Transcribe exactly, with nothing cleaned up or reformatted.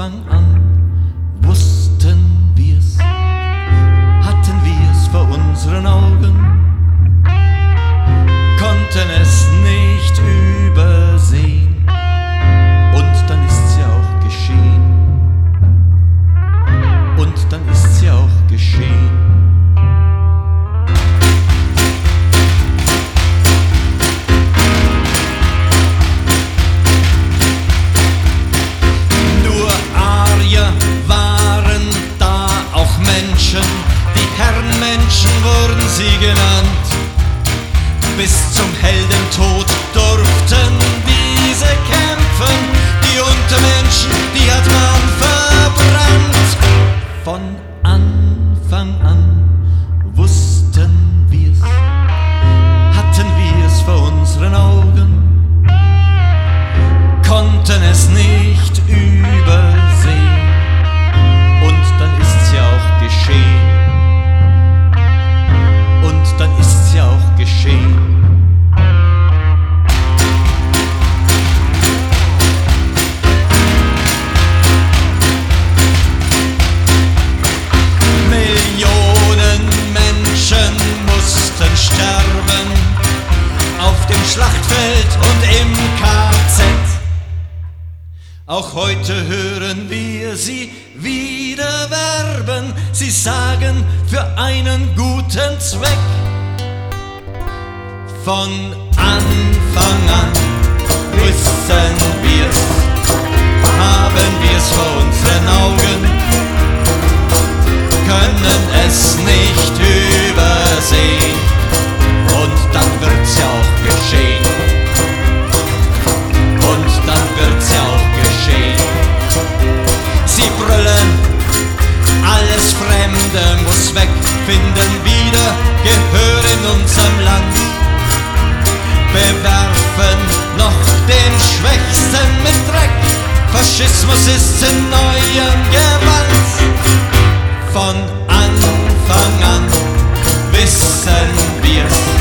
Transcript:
Anfang an wussten wir's, hatten wir's vor unseren Augen, konnten es nicht übersehen, und dann ist's ja auch geschehen, und dann ist's ja auch geschehen. Die Herrenmenschen wurden sie genannt. Bis zum Heldentod durften diese kämpfen. Die Untermenschen, die hat man verbrannt. Von Anfang an wussten wir's, hatten wir's vor unseren Augen, konnten es nicht übersehen, und dann ist's ja auch geschehen. Und dann ist's ja auch geschehen. Millionen Menschen mussten sterben auf dem Schlachtfeld und im K Z. Auch heute hören wir sie wieder werben. Sie sagen, für einen guten Zweck. Von Anfang an wissen wir's, haben wir's vor unseren Augen, können es nicht übersehen, und dann wird's ja auch geschehen. Und dann wird's ja auch geschehen. Sie brüllen, alles Fremde muss weg, finden wieder Gehör in unserem Land, bewerfen noch den Schwächsten mit Dreck. Faschismus ist in neuem Gewand. Von Anfang an wissen wir's,